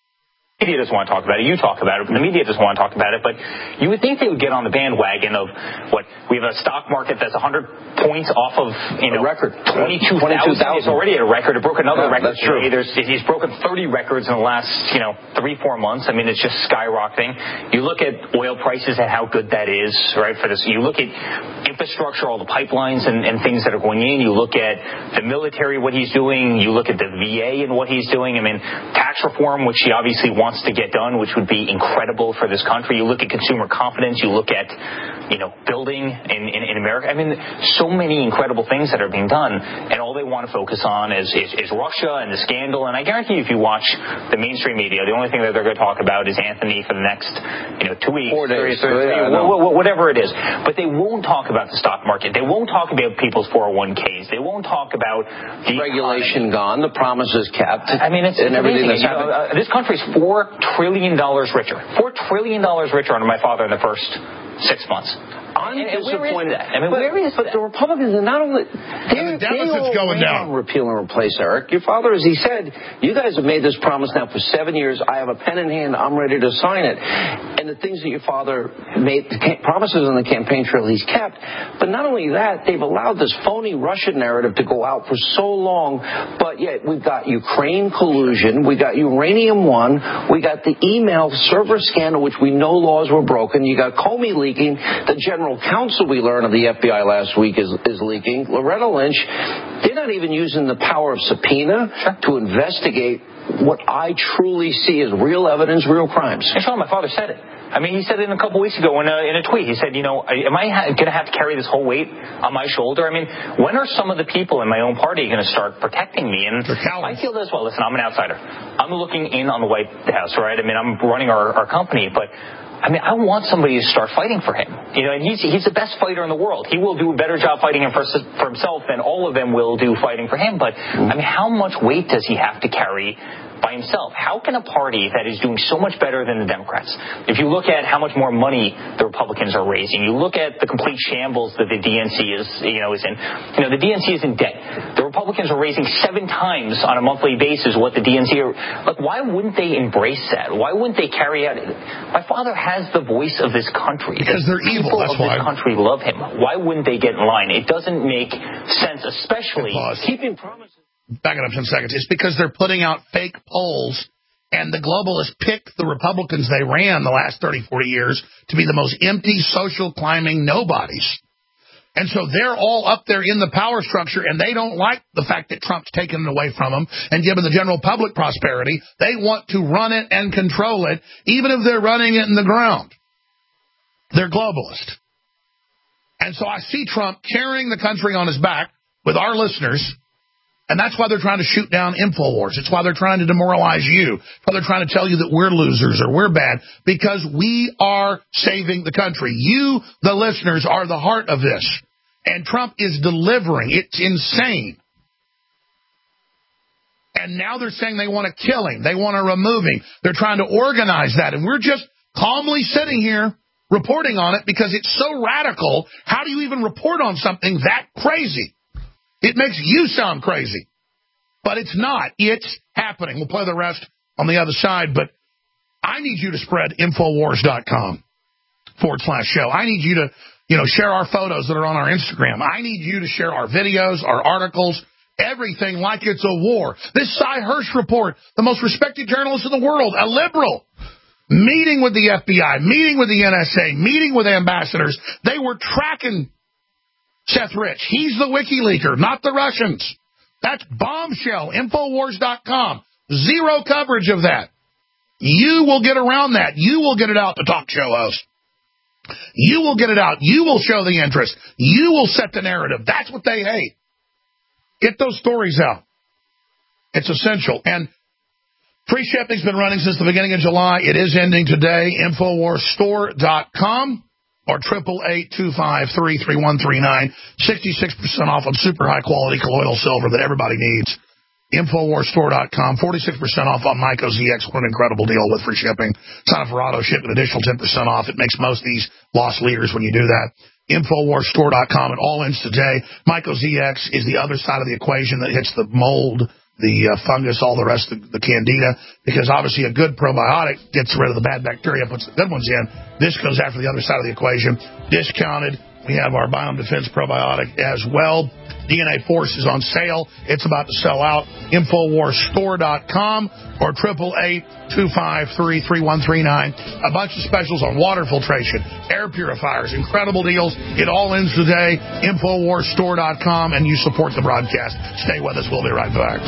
The media doesn't want to talk about it. You talk about it. The media doesn't want to talk about it. But you would think they would get on the bandwagon of what we have a stock market that's 100 points off of a record 22,000. It's already at a record. It broke another record today. He's broken 30 records in the last 3-4 months. I mean, it's just skyrocketing. You look at oil prices and how good that is, right? For this, you look at infrastructure, all the pipelines and things that are going in. You look at the military, what he's doing. You look at the VA and what he's doing. I mean, tax reform, which he obviously wants to get done, which would be incredible for this country. You look at consumer confidence. You look at, building in America. I mean, so many incredible things that are being done, and all they want to focus on is Russia and the scandal. And I guarantee you, if you watch the mainstream media, the only thing that they're going to talk about is Anthony for the next 2 weeks, 4 days, whatever it is. But they won't talk about the stock market. They won't talk about people's 401ks. They won't talk about the regulation gone, the promises kept. I mean, it's everything that's happened. This country's $4 trillion richer. $4 trillion richer under my father in the first 6 months. I'm disappointed. I mean, but the Republicans are not only the deficit's going down. Repeal and replace, Eric. Your father, as he said, you guys have made this promise now for 7 years. I have a pen in hand. I'm ready to sign it. And the things that your father made, promises on the campaign trail, he's kept. But not only that, they've allowed this phony Russian narrative to go out for so long. But yet we've got Ukraine collusion. We got Uranium One. We got the email server scandal, which we know laws were broken. You got Comey leaking. The general counsel, we learned, of the FBI last week is leaking. Loretta Lynch, they're not even using the power of subpoena to investigate what I truly see as real evidence, real crimes. And Sean, my father said it. I mean, he said it a couple weeks ago in a tweet. He said, am I going to have to carry this whole weight on my shoulder? I mean, when are some of the people in my own party going to start protecting me? And I feel this, well, listen, I'm an outsider. I'm looking in on the White House, right? I mean, I'm running our company, but I mean, I want somebody to start fighting for him. And he's the best fighter in the world. He will do a better job fighting for himself than all of them will do fighting for him. But, I mean, how much weight does he have to carry by himself? How can a party that is doing so much better than the Democrats, if you look at how much more money the Republicans are raising, you look at the complete shambles that the DNC is in, the DNC is in debt. The Republicans are raising 7 times on a monthly basis what the DNC are. Like, why wouldn't they embrace that? Why wouldn't they carry out? My father has the voice of this country. Because they're evil. That's why. People of this country love him. Why wouldn't they get in line? It doesn't make sense, especially keeping promises. Back it up 10 seconds. It's because they're putting out fake polls, and the globalists picked the Republicans they ran the last 30, 40 years to be the most empty, social climbing nobodies. And so they're all up there in the power structure, and they don't like the fact that Trump's taken it away from them and given the general public prosperity. They want to run it and control it, even if they're running it in the ground. They're globalist. And so I see Trump carrying the country on his back with our listeners. And that's why they're trying to shoot down InfoWars. It's why they're trying to demoralize you. It's why they're trying to tell you that we're losers or we're bad, because we are saving the country. You, the listeners, are the heart of this. And Trump is delivering. It's insane. And now they're saying they want to kill him. They want to remove him. They're trying to organize that. And we're just calmly sitting here reporting on it because it's so radical. How do you even report on something that crazy? It makes you sound crazy. But it's not. It's happening. We'll play the rest on the other side, but I need you to spread Infowars.com/show. I need you to, share our photos that are on our Instagram. I need you to share our videos, our articles, everything like it's a war. This Cy Hirsch report, the most respected journalist in the world, a liberal, meeting with the FBI, meeting with the NSA, meeting with ambassadors. They were tracking Seth Rich. He's the WikiLeaker, not the Russians. That's bombshell, Infowars.com. Zero coverage of that. You will get around that. You will get it out, the talk show host. You will get it out. You will show the interest. You will set the narrative. That's what they hate. Get those stories out. It's essential. And free shipping's been running since the beginning of July. It is ending today. Infowarsstore.com or 888-253-3139. 66% off on super high-quality colloidal silver that everybody needs. Infowarsstore.com. 46% off on Myco ZX. What an incredible deal with free shipping. Sign up for auto ship, an additional 10% off. It makes most of these loss leaders when you do that. Infowarsstore.com. It all ends today. Myco ZX is the other side of the equation that hits the mold, the fungus, all the rest of the candida, because obviously a good probiotic gets rid of the bad bacteria, puts the good ones in. This goes after the other side of the equation. Discounted. We have our Biome Defense probiotic as well. DNA Force is on sale. It's about to sell out. Infowarsstore.com or 888-253-3139. A bunch of specials on water filtration, air purifiers, incredible deals. It all ends today. Infowarsstore.com, and you support the broadcast. Stay with us. We'll be right back.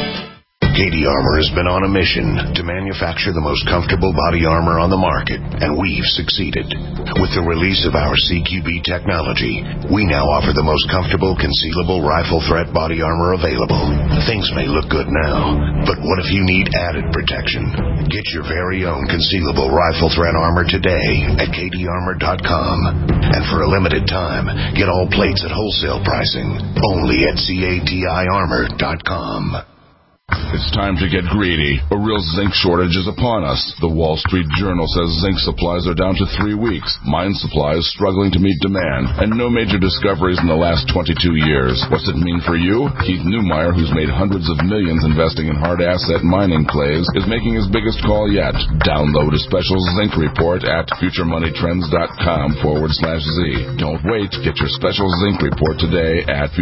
KD Armor has been on a mission to manufacture the most comfortable body armor on the market, and we've succeeded. With the release of our CQB technology, we now offer the most comfortable concealable rifle threat body armor available. Things may look good now, but what if you need added protection? Get your very own concealable rifle threat armor today at kdarmor.com. And for a limited time, get all plates at wholesale pricing only at CATIarmor.com. It's time to get greedy. A real zinc shortage is upon us. The Wall Street Journal says zinc supplies are down to 3 weeks. Mine supply is struggling to meet demand, and no major discoveries in the last 22 years. What's it mean for you? Keith Neumeyer, who's made hundreds of millions investing in hard asset mining plays, is making his biggest call yet. Download a special zinc report at futuremoneytrends.com/Z. Don't wait. Get your special zinc report today at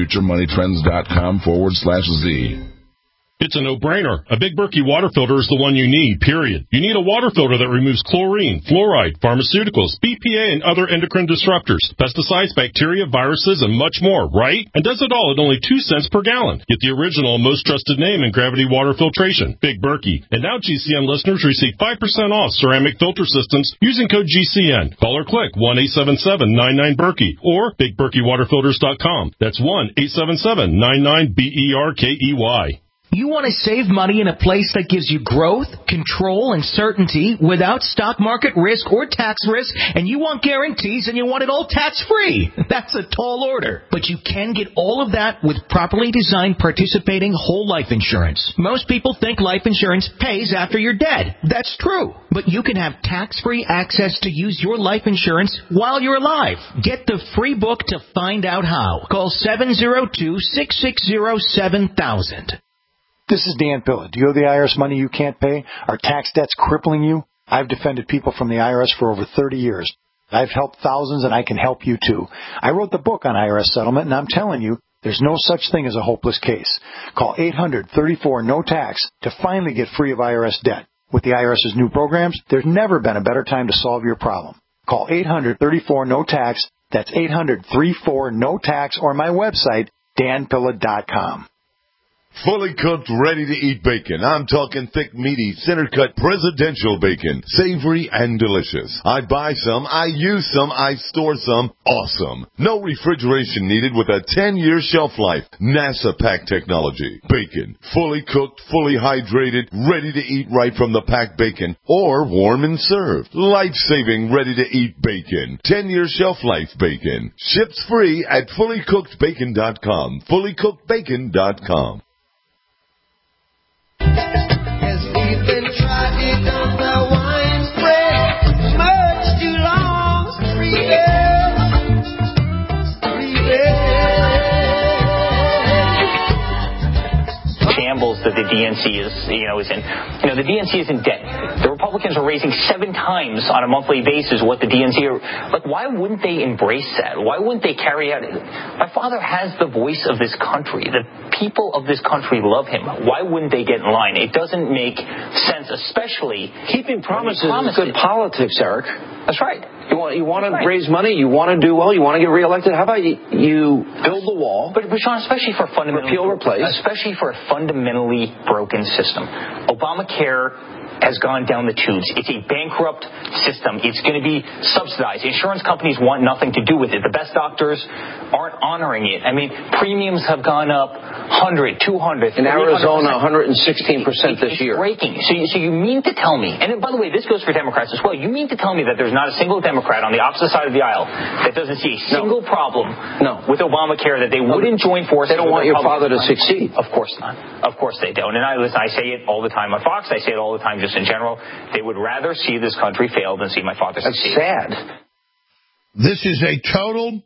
futuremoneytrends.com/Z. It's a no-brainer. A Big Berkey water filter is the one you need, period. You need a water filter that removes chlorine, fluoride, pharmaceuticals, BPA, and other endocrine disruptors, pesticides, bacteria, viruses, and much more, right? And does it all at only 2 cents per gallon. Get the original and most trusted name in gravity water filtration, Big Berkey. And now GCN listeners receive 5% off ceramic filter systems using code GCN. Call or click 1-877-99-BERKEY or BigBerkeyWaterFilters.com. That's 1-877-99-BERKEY. You want to save money in a place that gives you growth, control, and certainty without stock market risk or tax risk, and you want guarantees and you want it all tax-free. That's a tall order. But you can get all of that with properly designed participating whole life insurance. Most people think life insurance pays after you're dead. That's true. But you can have tax-free access to use your life insurance while you're alive. Get the free book to find out how. Call 702-660-7000. This is Dan Pilla. Do you owe the IRS money you can't pay? Are tax debts crippling you? I've defended people from the IRS for over 30 years. I've helped thousands, and I can help you too. I wrote the book on IRS settlement, and I'm telling you, there's no such thing as a hopeless case. Call 800-34-NO-TAX to finally get free of IRS debt. With the IRS's new programs, there's never been a better time to solve your problem. Call 800-34-NO-TAX. That's 800-34-NO-TAX, or my website, danpilla.com. Fully cooked, ready-to-eat bacon. I'm talking thick, meaty, center-cut presidential bacon. Savory and delicious. I buy some, I use some, I store some. Awesome. No refrigeration needed with a 10-year shelf life. NASA pack technology. Bacon. Fully cooked, fully hydrated, ready to eat right from the packed bacon. Or warm and served. Life-saving, ready-to-eat bacon. 10-year shelf life bacon. Ships free at fullycookedbacon.com. Fullycookedbacon.com. As we've been trotting on the wine spread much too long, is in. The DNC is in debt. The Republicans are raising 7 times on a monthly basis what the DNC are. Like, why wouldn't they embrace that? Why wouldn't they carry out? My father has the voice of this country. The people of this country love him. Why wouldn't they get in line? It doesn't make sense, especially keeping promises is good politics, Eric. That's right. You want to raise money. You want to do well. You want to get reelected. How about you build the wall? But Sean, especially for replace, especially for a fundamentally broken system, Obamacare has gone down the tubes. It's a bankrupt system. It's going to be subsidized. Insurance companies want nothing to do with it. The best doctors aren't honoring it. I mean, premiums have gone up 100, 200, in Arizona, 116% this year. It's breaking. So you mean to tell me, and by the way, this goes for Democrats as well, you mean to tell me that there's not a single Democrat on the opposite side of the aisle that doesn't see a single problem with Obamacare, that they wouldn't join forces? They don't want your father to succeed. Of course not. Of course they don't. And I say it all the time on Fox. I say it all the time just in general. They would rather see this country fail than see my father succeed. That's sad. This is a total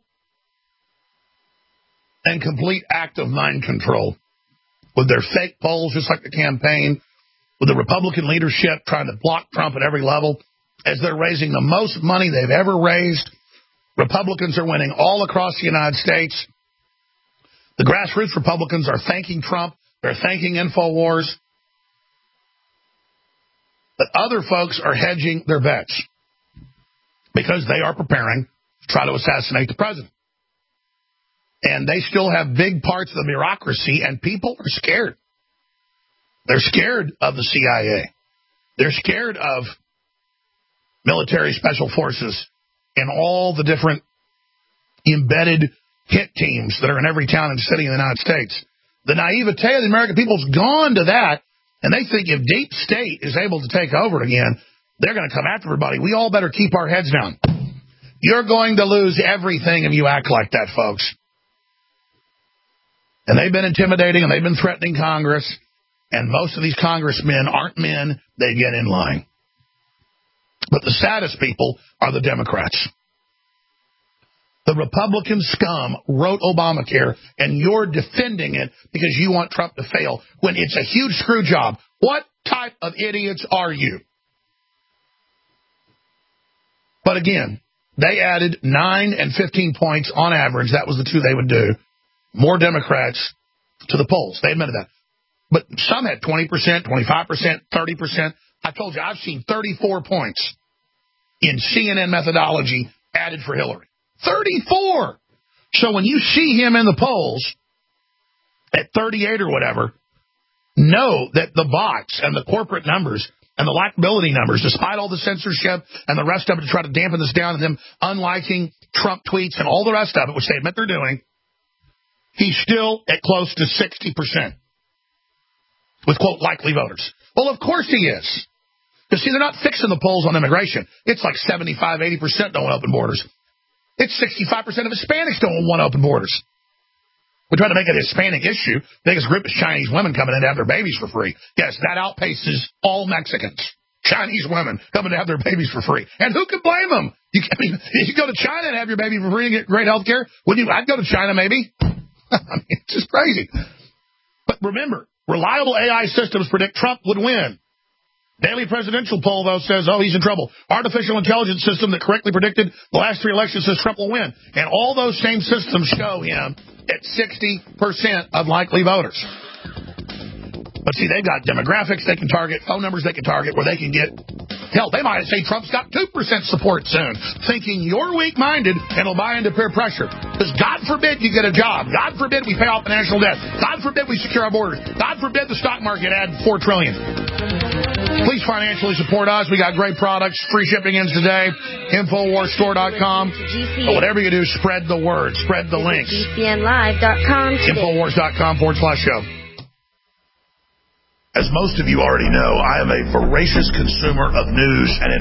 and complete act of mind control with their fake polls, just like the campaign, with the Republican leadership trying to block Trump at every level as they're raising the most money they've ever raised. Republicans are winning all across the United States. The grassroots Republicans are thanking Trump. They're thanking InfoWars. But other folks are hedging their bets because they are preparing to try to assassinate the president. And they still have big parts of the bureaucracy, and people are scared. They're scared of the CIA. They're scared of military special forces and all the different embedded hit teams that are in every town and city in the United States. The naivete of the American people's gone to that, and they think if deep state is able to take over again, they're going to come after everybody. We all better keep our heads down. You're going to lose everything if you act like that, folks. And they've been intimidating, and they've been threatening Congress, and most of these congressmen aren't men. They get in line. But the saddest people are the Democrats. The Republican scum wrote Obamacare, and you're defending it because you want Trump to fail when it's a huge screw job. What type of idiots are you? But again, they added 9 and 15 points on average. That was the two they would do. More Democrats to the polls. They admitted that. But some had 20%, 25%, 30%. I told you, I've seen 34 points in CNN methodology added for Hillary. 34! So when you see him in the polls at 38 or whatever, know that the bots and the corporate numbers and the likability numbers, despite all the censorship and the rest of it to try to dampen this down and them unliking Trump tweets and all the rest of it, which they admit they're doing, he's still at close to 60% with, quote, likely voters. Well, of course he is. Because, see, they're not fixing the polls on immigration. It's like 75, 80% don't want open borders. It's 65% of Hispanics don't want open borders. We try to make it a Hispanic issue. The biggest group is Chinese women coming in to have their babies for free. Yes, that outpaces all Mexicans. Chinese women coming to have their babies for free. And who can blame them? If you go to China and have your baby for free and get great health care, wouldn't you? I'd go to China maybe. It's just crazy. But remember, reliable AI systems predict Trump would win. Daily presidential poll, though, says, he's in trouble. Artificial intelligence system that correctly predicted the last 3 elections says Trump will win. And all those same systems show him at 60% of likely voters. But see, they've got demographics they can target, phone numbers they can target, where they can get, hell, they might say Trump's got 2% support soon, thinking you're weak-minded and will buy into peer pressure. Because God forbid you get a job. God forbid we pay off the national debt. God forbid we secure our borders. God forbid the stock market add $4 trillion. Please financially support us. We got great products. Free shipping ends today. InfoWarsStore.com. But whatever you do, spread the word. Spread the links. GCNlive.com. InfoWars.com/show. As most of you already know, I am a voracious consumer of news and